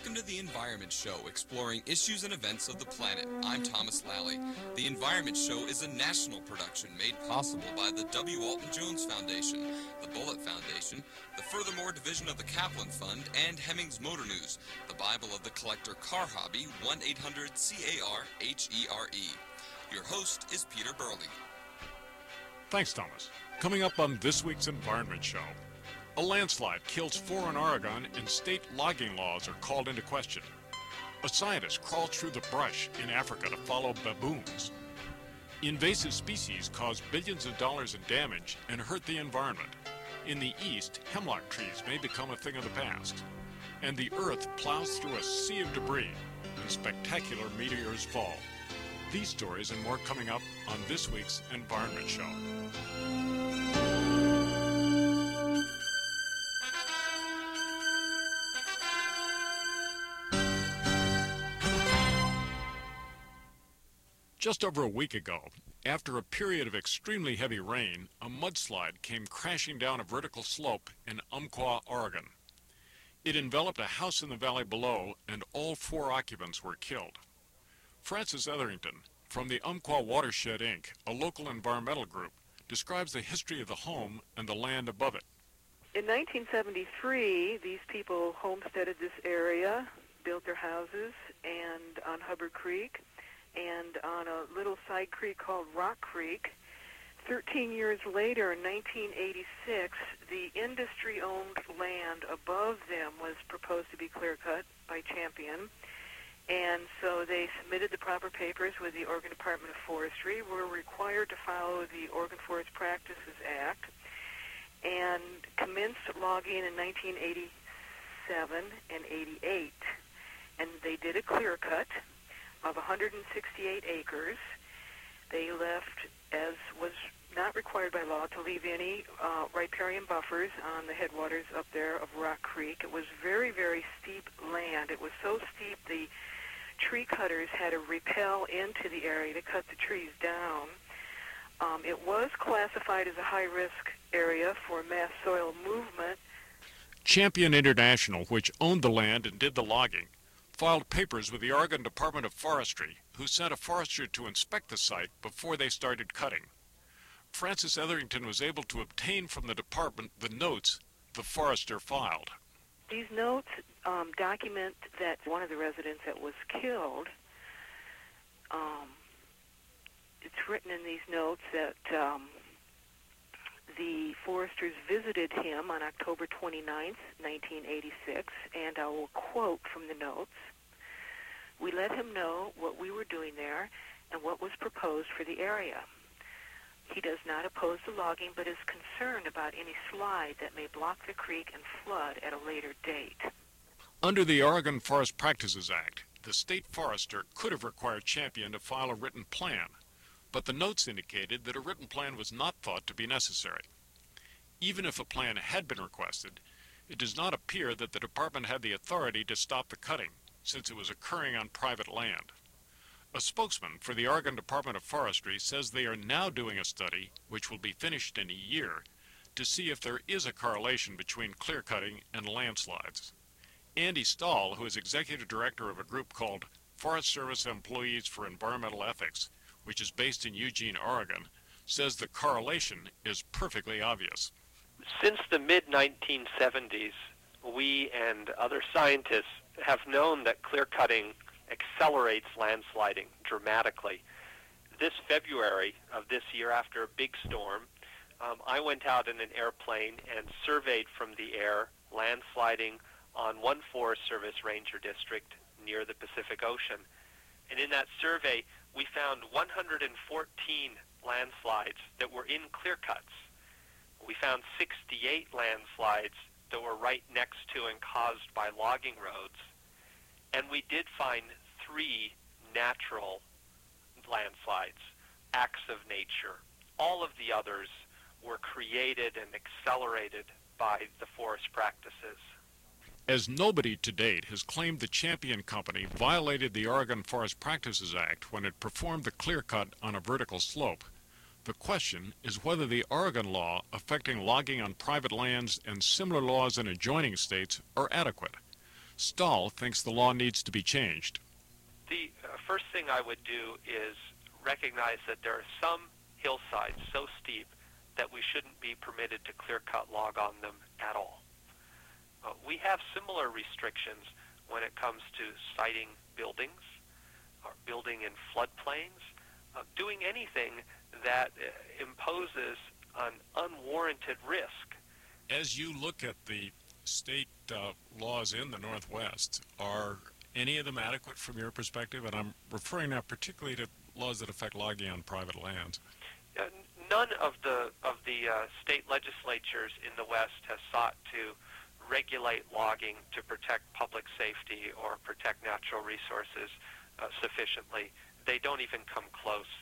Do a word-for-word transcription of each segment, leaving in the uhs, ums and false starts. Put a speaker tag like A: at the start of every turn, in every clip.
A: Welcome to The Environment Show, exploring issues and events of the planet. I'm Thomas Lally. The Environment Show is a national production made possible by the W. Walton Jones Foundation, the Bullitt Foundation, the Furthermore Division of the Kaplan Fund, and Hemmings Motor News, the Bible of the collector car hobby, one eight hundred C A R H E R E. Your host is Peter Burley.
B: Thanks, Thomas. Coming up on this week's Environment Show, a landslide kills four in Oregon and state logging laws are called into question. A scientist crawls through the brush in Africa to follow baboons. Invasive species cause billions of dollars in damage and hurt the environment. In the east, hemlock trees may become a thing of the past. And the Earth plows through a sea of debris and spectacular meteors fall. These stories and more coming up on this week's Environment Show. Just over a week ago, after a period of extremely heavy rain, a mudslide came crashing down a vertical slope in Umpqua, Oregon. It enveloped a house in the valley below, and all four occupants were killed. Francis Etherington, from the Umpqua Watershed, Incorporated, a local environmental group, describes the history of the home and the land above it.
C: In nineteen seventy-three, these people homesteaded this area, built their houses, and on Hubbard Creek, and on a little side creek called Rock Creek. Thirteen years later, in nineteen eighty-six, the industry-owned land above them was proposed to be clear-cut by Champion, and so they submitted the proper papers with the Oregon Department of Forestry, were required to follow the Oregon Forest Practices Act, and commenced logging in nineteen eighty-seven and eighty-eight. And they did a clear-cut of one hundred sixty-eight acres. They left, as was not required by law, to leave any uh, riparian buffers on the headwaters up there of Rock Creek. It was very, very steep land. It was so steep the tree cutters had to rappel into the area to cut the trees down. Um, it was classified as a high-risk area for mass soil movement.
B: Champion International, which owned the land and did the logging, filed papers with the Oregon Department of Forestry, who sent a forester to inspect the site before they started cutting. Francis Etherington was able to obtain from the department the notes the forester filed.
C: These notes um, document that one of the residents that was killed, um, it's written in these notes that um, the foresters visited him on October twenty-ninth, nineteen eighty-six, and I will quote from the notes. "We let him know what we were doing there and what was proposed for the area. He does not oppose the logging, but is concerned about any slide that may block the creek and flood at a later date."
B: Under the Oregon Forest Practices Act, the state forester could have required Champion to file a written plan, but the notes indicated that a written plan was not thought to be necessary. Even if a plan had been requested, it does not appear that the department had the authority to stop the cutting, since it was occurring on private land. A spokesman for the Oregon Department of Forestry says they are now doing a study, which will be finished in a year, to see if there is a correlation between clear-cutting and landslides. Andy Stahl, who is executive director of a group called Forest Service Employees for Environmental Ethics, which is based in Eugene, Oregon, says the correlation is perfectly obvious.
D: Since the mid nineteen seventies, we and other scientists have known that clear-cutting accelerates landsliding dramatically. This February of this year, after a big storm, um, I went out in an airplane and surveyed from the air landsliding on one Forest Service ranger district near the Pacific Ocean. And in that survey, we found one hundred fourteen landslides that were in clear cuts. We found sixty-eight landslides that were right next to and caused by logging roads. And we did find three natural landslides, acts of nature. All of the others were created and accelerated by the forest practices.
B: As nobody to date has claimed the Champion Company violated the Oregon Forest Practices Act when it performed the clear cut on a vertical slope, the question is whether the Oregon law affecting logging on private lands and similar laws in adjoining states are adequate. Stahl thinks the law needs to be changed.
D: The uh, first thing I would do is recognize that there are some hillsides so steep that we shouldn't be permitted to clear-cut log on them at all. Uh, we have similar restrictions when it comes to siting buildings, or building in floodplains, uh, doing anything that uh, imposes an unwarranted risk.
B: As you look at the state uh, laws in the Northwest, are any of them adequate from your perspective? And I'm referring now particularly to laws that affect logging on private lands.
D: Uh, none of the of the uh, state legislatures in the West has sought to regulate logging to protect public safety or protect natural resources uh, sufficiently. They don't even come close.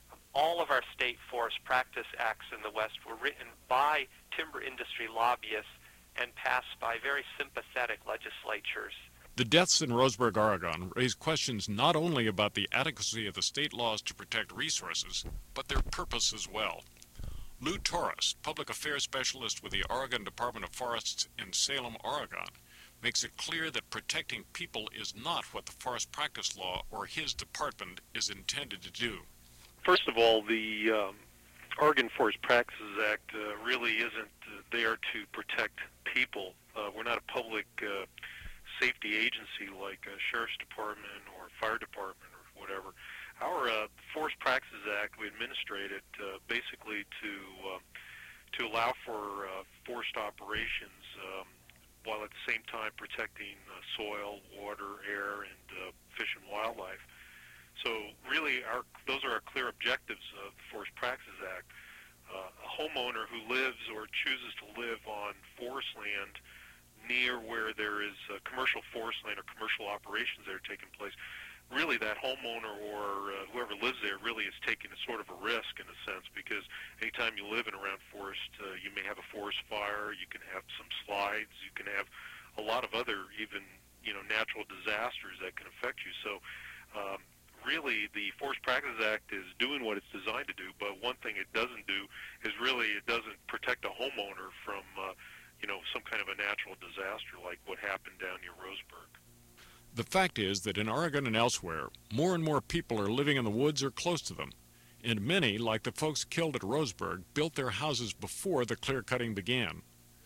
D: All of our state forest practice acts in the West were written by timber industry lobbyists and passed by very sympathetic legislatures.
B: The deaths in Roseburg, Oregon, raise questions not only about the adequacy of the state laws to protect resources, but their purpose as well. Lou Torres, public affairs specialist with the Oregon Department of Forests in Salem, Oregon, makes it clear that protecting people is not what the Forest Practice Law or his department is intended to do.
E: First of all, the um, Oregon Forest Practices Act uh, really isn't uh, there to protect people. Uh, we're not a public uh, safety agency like a sheriff's department or fire department or whatever. Our uh, Forest Practices Act, we administrate it uh, basically to uh, to allow for uh, forest operations um, while at the same time protecting uh, soil, water, air, and uh, fish and wildlife. So really, our, those are our clear objectives of the Forest Practices Act. Uh, a homeowner who lives or chooses to live on forest land near where there is uh, commercial forest land or commercial operations that are taking place, really that homeowner or uh, whoever lives there really is taking a sort of a risk in a sense, because anytime you live in around forest, uh, you may have a forest fire, you can have some slides, you can have a lot of other even, you know, natural disasters that can affect you. So um, really the Forest Practices Act is doing what it's designed to do, but one thing it doesn't do is really it doesn't protect a homeowner from uh, you know, some kind of a natural disaster like what happened down near Roseburg.
B: The fact is that in Oregon and elsewhere, more and more people are living in the woods or close to them, and many, like the folks killed at Roseburg, built their houses before the clear-cutting began.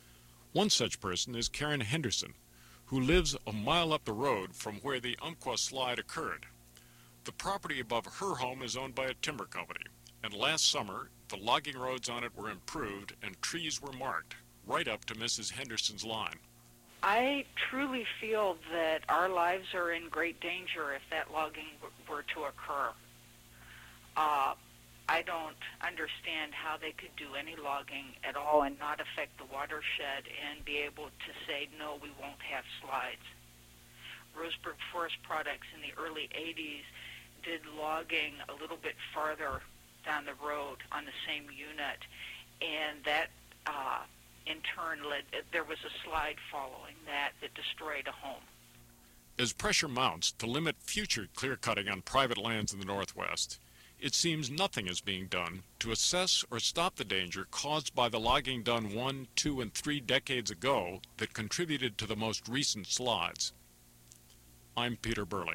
B: One such person is Karen Henderson, who lives a mile up the road from where the Umpqua slide occurred. The property above her home is owned by a timber company, and last summer, the logging roads on it were improved and trees were marked, right up to Missus Henderson's line.
F: I truly feel that our lives are in great danger if that logging were to occur. Uh, I don't understand how they could do any logging at all and not affect the watershed and be able to say, no, we won't have slides. Roseburg Forest Products in the early eighties did logging a little bit farther down the road on the same unit, and that uh, in turn led, there was a slide following that that destroyed a home.
B: As pressure mounts to limit future clear-cutting on private lands in the Northwest, it seems nothing is being done to assess or stop the danger caused by the logging done one, two, and three decades ago that contributed to the most recent slides. I'm Peter Burley.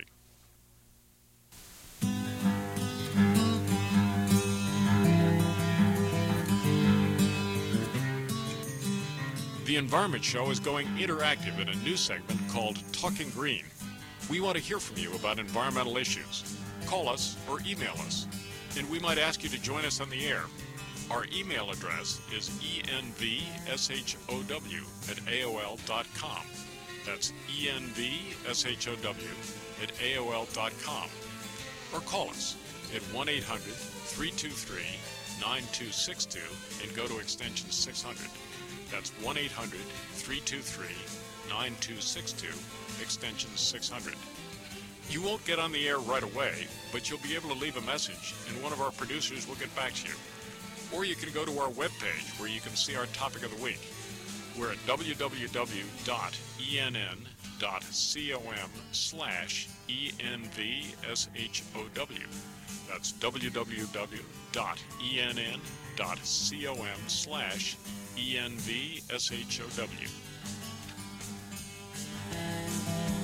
B: The Environment Show is going interactive in a new segment called Talking Green. We want to hear from you about environmental issues. Call us or email us, and we might ask you to join us on the air. Our email address is envshow at A O L dot com. That's envshow at A O L dot com. Or call us at one eight hundred, three two three, nine two six two and go to extension six hundred. That's one eight hundred, three two three, nine two six two, extension six hundred. You won't get on the air right away, but you'll be able to leave a message, and one of our producers will get back to you. Or you can go to our webpage where you can see our topic of the week. We're at w w w dot e n n dot com slash E N V S H O W. That's w w w dot e n n dot com slash E N V S H O W.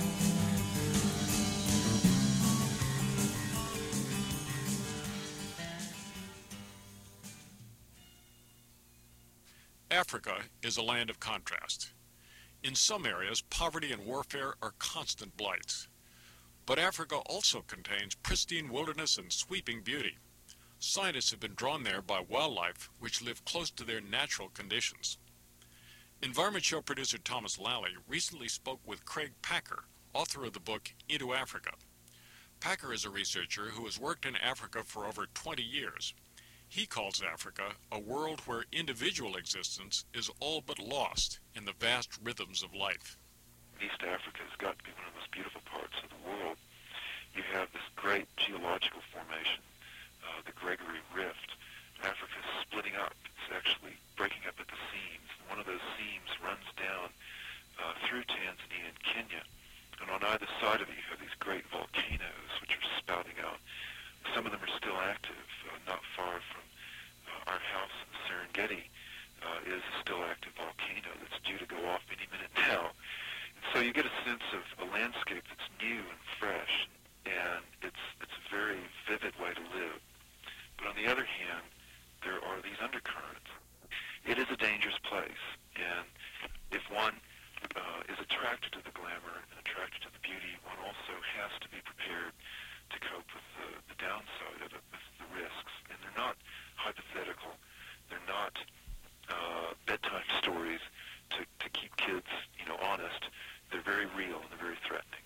B: Africa is a land of contrast. In some areas, poverty and warfare are constant blights. But Africa also contains pristine wilderness and sweeping beauty. Scientists have been drawn there by wildlife which live close to their natural conditions. Environment Show producer Thomas Lally recently spoke with Craig Packer, author of the book Into Africa. Packer is a researcher who has worked in Africa for over twenty years. He calls Africa a world where individual existence is all but lost in the vast rhythms of life.
G: East Africa has got to be one of the most beautiful parts of the world. You have this great geological formation, uh, the Gregory Rift. Africa is splitting up. It's actually breaking up at the seams. One of those seams runs down uh, through Tanzania and Kenya. And on either side of it, you have these great volcanoes which are spouting out. Some of them are still active. Uh, not far from uh, our house in the Serengeti uh, is a still active volcano that's due to go off any minute now. And so you get a sense of a landscape that's new and fresh, and it's it's a very vivid way to live. But on the other hand, there are these undercurrents. It is a dangerous place, and if one uh, is attracted to the glamour and attracted to the beauty, one also has to be prepared to cope with the, the downside of it, with the risks. And they're not hypothetical. They're not uh, bedtime stories to, to keep kids, you know, honest. They're very real and they're very threatening.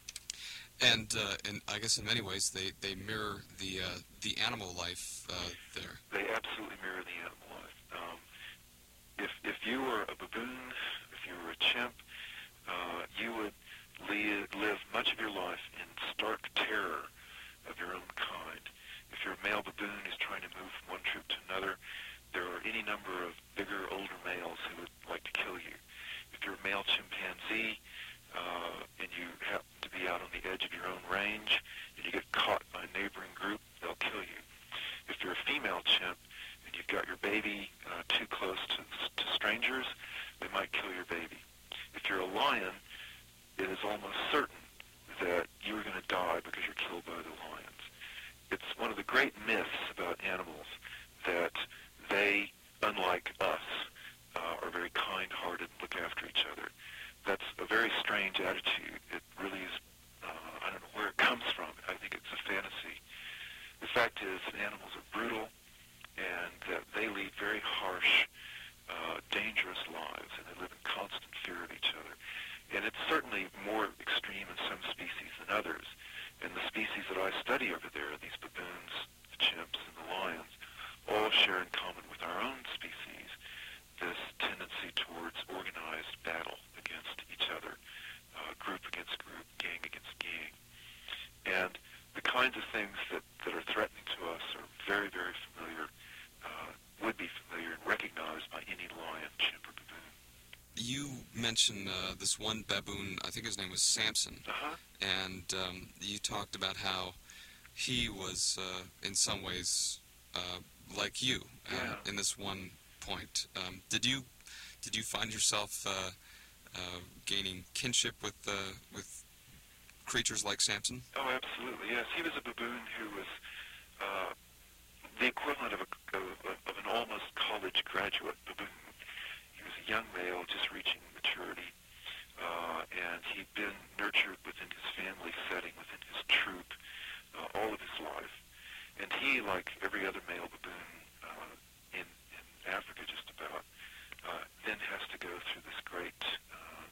A: And uh, and I guess in many ways they, they mirror the uh, the animal life uh, there.
G: They absolutely mirror the animal life. Um, if if you were a baboon, if you were a chimp, uh, you would live, live much of your life in stark terror of your own kind. If you're a male baboon who's trying to move from one troop to another, there are any number of bigger, older males who would like to kill you. If you're a male chimpanzee uh, and you happen to be out on the edge of your own range and you get caught by a neighboring group, they'll kill you. If you're a female chimp and you've got your baby uh, too close to, to strangers, they might kill your baby. If you're a lion, it is almost certain that you are going to die because you're killed by the lions. It's one of the great myths about animals that they, unlike us, uh, are very kind-hearted and look after each other. That's a very strange attitude. It really is, uh, I don't know where it comes from. I think it's a fantasy. The fact is that animals are brutal and that they lead very harsh, uh, dangerous lives, and they live in constant fear of each other. And it's certainly more extreme in some species than others. And the species that I study over there, these baboons, the chimps, and the lions, all share in common with our own species this tendency towards organized battle against each other, uh, group against group, gang against gang. And the kinds of things that, that are threatening to us are very, very familiar, uh, would be familiar and recognized by any lion, chimp, or baboon.
A: You mentioned uh, this one baboon, I think his name was Samson,
G: Uh-huh.
A: and um, you talked about how he was, uh, in some ways, uh, like you uh,
G: Yeah.
A: in this one point. Um, did you did you find yourself uh, uh, gaining kinship with uh, with creatures like Samson?
G: Oh, absolutely, yes. He was a baboon who was uh, the equivalent of, a, of, of an almost college graduate baboon. He was a young male just reaching maturity, uh, and he'd been nurtured within his family setting, within his troop, uh, all of his life. And he, like every other male baboon uh, in, in Africa just about, uh, then has to go through this great uh,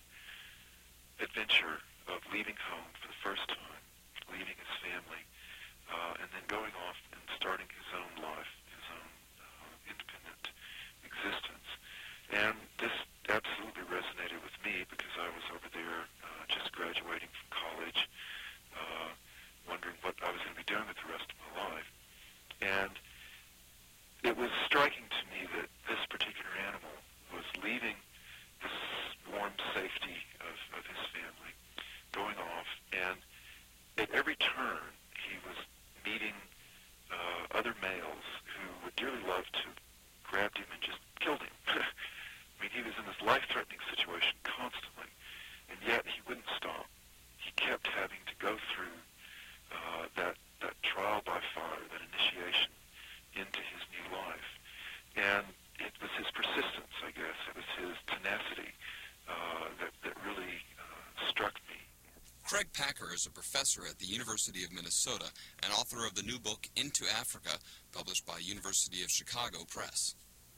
G: adventure of leaving home for the first time, leaving his family, uh, and then going off and starting his own life, his own uh, independent existence. And this absolutely resonated with me because I was over there uh, just graduating from college, uh, wondering what I was going to be doing with the rest of my life. And it was striking to me that this particular animal was leaving this warm safety of, of his family, going off, and at every turn he was meeting uh, other males who would dearly love to grabbed him and just killed him. I mean, he was in this life-threatening situation constantly, and yet he wouldn't stop. He kept having to go through uh, that, that trial by fire, that initiation into his new life. And it was his persistence, I guess,
A: Packer is a professor at the University of Minnesota and author of the new book Into Africa, published by University of Chicago Press.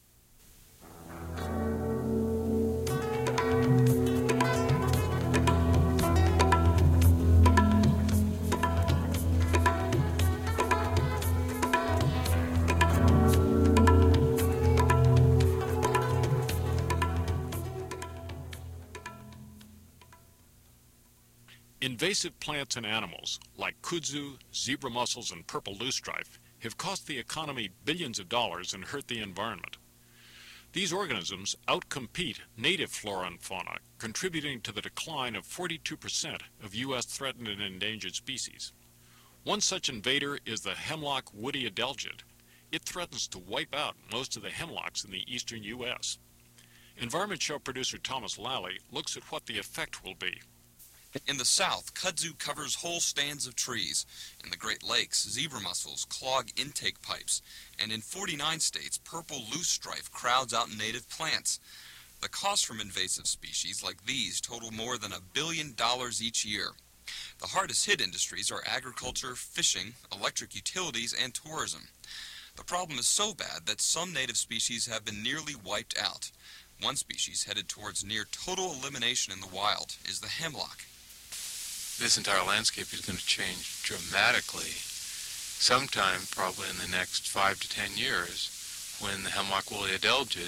B: Invasive plants and animals, like kudzu, zebra mussels, and purple loosestrife, have cost the economy billions of dollars and hurt the environment. These organisms outcompete native flora and fauna, contributing to the decline of forty-two percent of U S threatened and endangered species. One such invader is the hemlock woody adelgid. It threatens to wipe out most of the hemlocks in the eastern U S Environment Show producer Thomas Lally looks at what the effect will be.
A: In the south, kudzu covers whole stands of trees. In the Great Lakes, zebra mussels clog intake pipes. And in forty-nine states, purple loosestrife crowds out native plants. The costs from invasive species like these total more than a billion dollars each year. The hardest hit industries are agriculture, fishing, electric utilities, and tourism. The problem is so bad that some native species have been nearly wiped out. One species headed towards near total elimination in the wild is the hemlock.
H: This entire landscape is going to change dramatically sometime probably in the next five to ten years when the hemlock woolly adelgid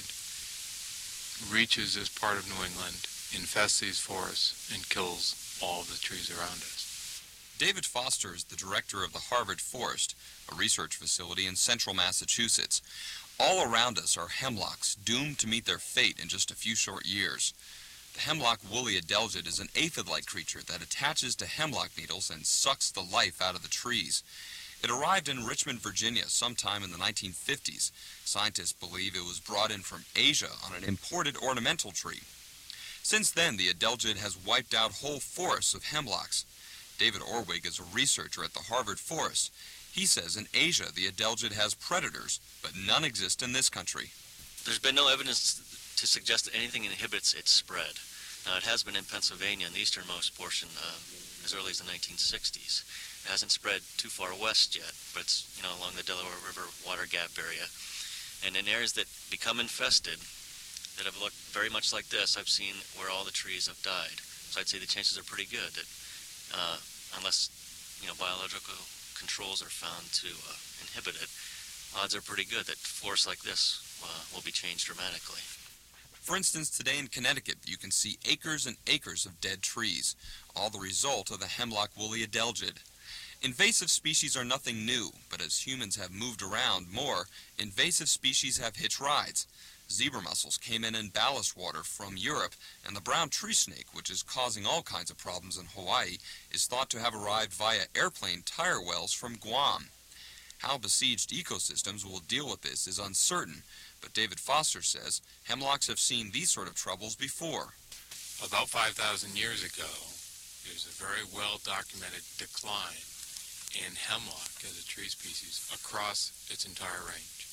H: reaches this part of New England, infests these forests, and kills all of the trees around us.
A: David Foster is the director of the Harvard Forest, a research facility in central Massachusetts. All around us are hemlocks doomed to meet their fate in just a few short years. The hemlock woolly adelgid is an aphid-like creature that attaches to hemlock needles and sucks the life out of the trees. It arrived in Richmond, Virginia sometime in the nineteen fifties. Scientists believe it was brought in from Asia on an imported ornamental tree. Since then, the adelgid has wiped out whole forests of hemlocks. David Orwig is a researcher at the Harvard Forest. He says in Asia the adelgid has predators, but none exist in this country.
I: There's been no evidence to suggest that anything inhibits its spread. Now, it has been in Pennsylvania, in the easternmost portion, uh, as early as the nineteen sixties. It hasn't spread too far west yet, but it's, you know, along the Delaware River water gap area. And in areas that become infested, that have looked very much like this, I've seen where all the trees have died. So I'd say the chances are pretty good that, uh, unless, you know, biological controls are found to uh, inhibit it, odds are pretty good that forests like this uh, will be changed dramatically.
A: For instance, today in Connecticut, you can see acres and acres of dead trees, all the result of the hemlock woolly adelgid. Invasive species are nothing new, but as humans have moved around more, invasive species have hitch rides. Zebra mussels came in in ballast water from Europe, and the brown tree snake, which is causing all kinds of problems in Hawaii, is thought to have arrived via airplane tire wells from Guam. How besieged ecosystems will deal with this is uncertain, but David Foster says hemlocks have seen these sort of troubles before.
H: About five thousand years ago, there's a very well-documented decline in hemlock as a tree species across its entire range.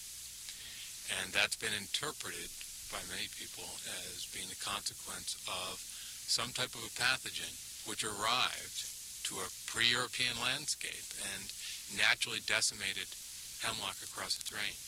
H: And that's been interpreted by many people as being the consequence of some type of a pathogen which arrived to a pre-European landscape and naturally decimated hemlock across its range.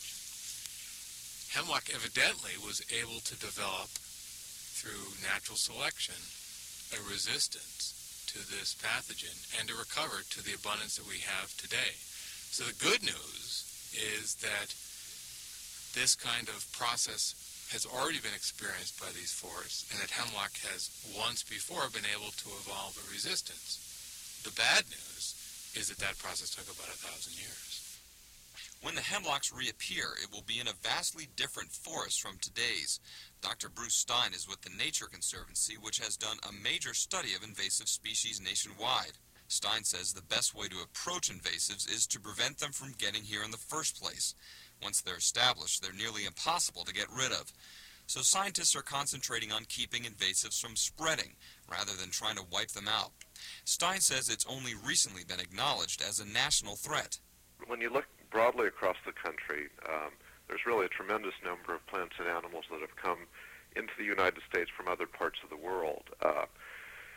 H: Hemlock evidently was able to develop, through natural selection, a resistance to this pathogen and to recover to the abundance that we have today. So the good news is that this kind of process has already been experienced by these forests, and that hemlock has once before been able to evolve a resistance. The bad news is that that process took about a thousand years.
A: When the hemlocks reappear, it will be in a vastly different forest from today's. Doctor Bruce Stein is with the Nature Conservancy, which has done a major study of invasive species nationwide. Stein says the best way to approach invasives is to prevent them from getting here in the first place. Once they're established, they're nearly impossible to get rid of. So scientists are concentrating on keeping invasives from spreading, rather than trying to wipe them out. Stein says it's only recently been acknowledged as a national threat.
J: When you look broadly across the country, um, there's really a tremendous number of plants and animals that have come into the United States from other parts of the world. Uh,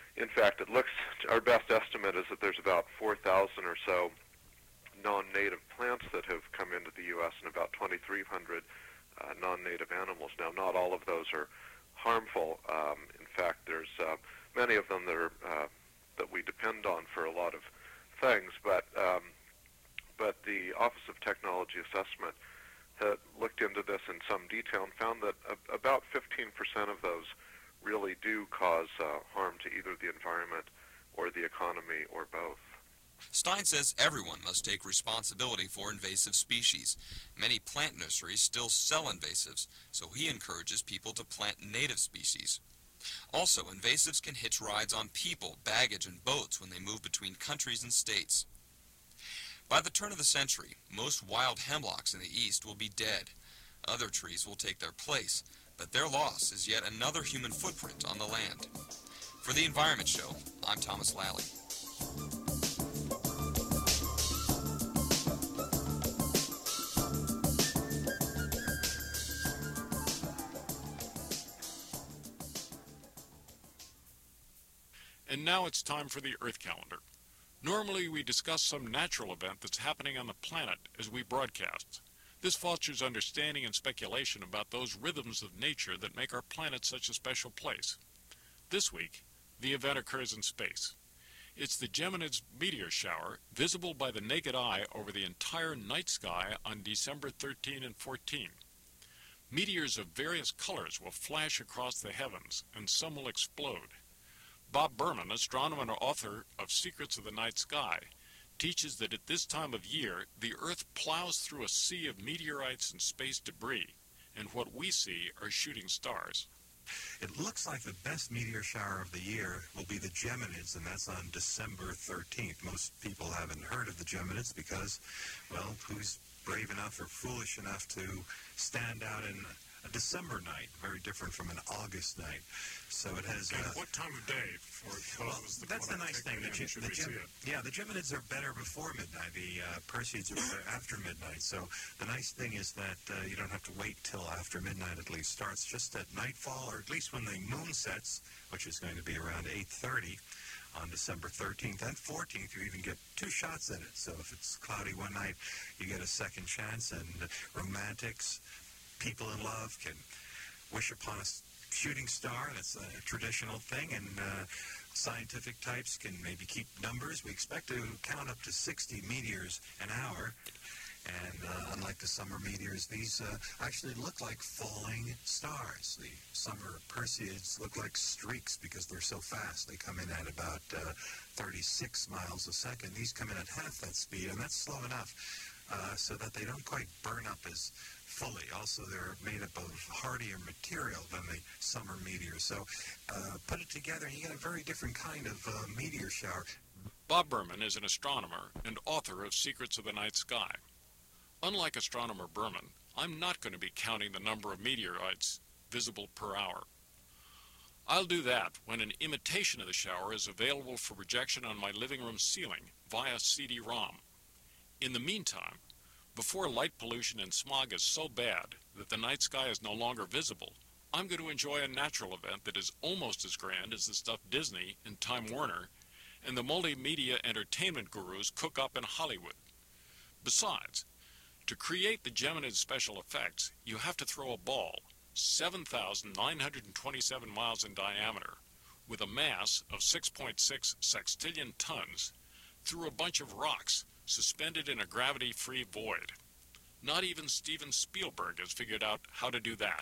J: in fact, it looks, our best estimate is that there's about four thousand or so non-native plants that have come into the U S and about twenty-three hundred uh, non-native animals. Now, not all of those are harmful. Um, in fact, there's uh, many of them that are uh, that we depend on for a lot of things, but um, but the Office of Technology Assessment had looked into this in some detail and found that uh, about fifteen percent of those really do cause uh, harm to either the environment or the economy or both.
A: Stein says everyone must take responsibility for invasive species. Many plant nurseries still sell invasives, so he encourages people to plant native species. Also, invasives can hitch rides on people, baggage, and boats when they move between countries and states. By the turn of the century, most wild hemlocks in the east will be dead. Other trees will take their place, but their loss is yet another human footprint on the land. For the Environment Show, I'm Thomas Lally.
B: And now it's time for the Earth Calendar. Normally we discuss some natural event that's happening on the planet as we broadcast. This fosters understanding and speculation about those rhythms of nature that make our planet such a special place. This week, the event occurs in space. It's the Geminids meteor shower, visible by the naked eye over the entire night sky on December thirteenth and fourteenth. Meteors of various colors will flash across the heavens, and some will explode. Bob Berman, astronomer and author of Secrets of the Night Sky, teaches that at this time of year, the Earth plows through a sea of meteorites and space debris, and what we see are shooting stars.
K: It looks like the best meteor shower of the year will be the Geminids, and that's on December thirteenth. Most people haven't heard of the Geminids because, well, who's brave enough or foolish enough to stand out in a December night, very different from an August night. So it has...
B: And
K: uh,
B: what time of day? For
K: well, the that's the nice thing. The, the, the Gem yeah, the Geminids are better before midnight. The uh, Perseids are better after midnight. So the nice thing is that uh, you don't have to wait till after midnight at least. Starts just at nightfall, or at least when the moon sets, which is going to be around eight thirty on December thirteenth and fourteenth. You even get two shots at it. So if it's cloudy one night, you get a second chance. And uh, romantics, people in love can wish upon a shooting star. That's a traditional thing, and uh, scientific types can maybe keep numbers. We expect to count up to sixty meteors an hour, and uh, unlike the summer meteors, these uh, actually look like falling stars. The summer Perseids look like streaks because they're so fast. They come in at about uh, thirty-six miles a second. These come in at half that speed, and that's slow enough uh, so that they don't quite burn up as fully. Also, they're made up of hardier material than the summer meteors. So uh, put it together, and you get a very different kind of uh, meteor shower.
B: Bob Berman is an astronomer and author of Secrets of the Night Sky. Unlike astronomer Berman, I'm not going to be counting the number of meteorites visible per hour. I'll do that when an imitation of the shower is available for projection on my living room ceiling via C D ROM. In the meantime, before light pollution and smog is so bad that the night sky is no longer visible, I'm going to enjoy a natural event that is almost as grand as the stuff Disney and Time Warner and the multimedia entertainment gurus cook up in Hollywood. Besides, to create the Geminids special effects, you have to throw a ball seven thousand nine hundred twenty-seven miles in diameter with a mass of six point six sextillion tons through a bunch of rocks suspended in a gravity-free void. Not even Steven Spielberg has figured out how to do that.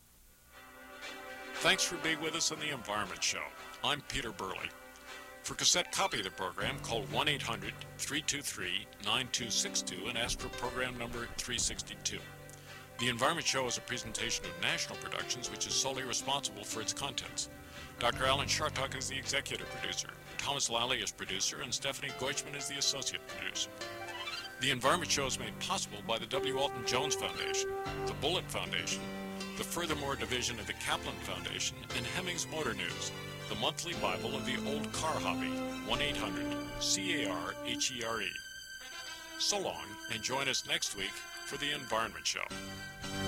B: Thanks for being with us on the Environment Show. I'm Peter Burley. For cassette copy of the program, call one eight hundred, three two three, nine two six two and ask for program number three sixty-two. The Environment Show is a presentation of National Productions, which is solely responsible for its contents. Doctor Alan Chartock is the executive producer. Thomas Lally is producer, and Stephanie Goichman is the associate producer. The Environment Show is made possible by the W. Alton Jones Foundation, the Bullitt Foundation, the Furthermore Division of the Kaplan Foundation, and Hemmings Motor News, the monthly Bible of the old car hobby, one eight hundred C A R H E R E. So long, and join us next week for the Environment Show.